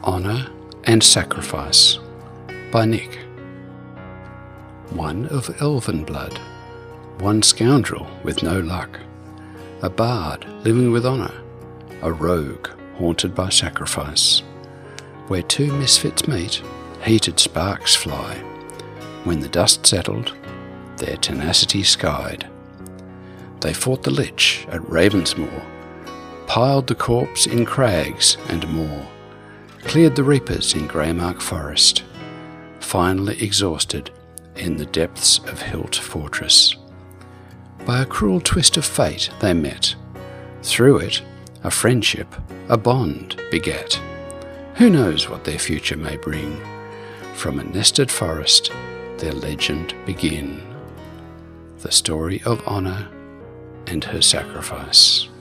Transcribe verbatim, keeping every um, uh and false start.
Honour and Sacrifice by Nick. One of elven blood, one scoundrel with no luck, a bard living with honour, a rogue haunted by sacrifice. Where two misfits meet, heated sparks fly. When the dust settled, their tenacity skied. They fought the Lich at Ravensmoor, piled the corpse in crags and moor, cleared the reapers in Greymark Forest, finally exhausted in the depths of Hilt Fortress. By a cruel twist of fate they met. Through it, a friendship, a bond begat. Who knows what their future may bring? From a nested forest, their legend begin. The story of honour and her sacrifice.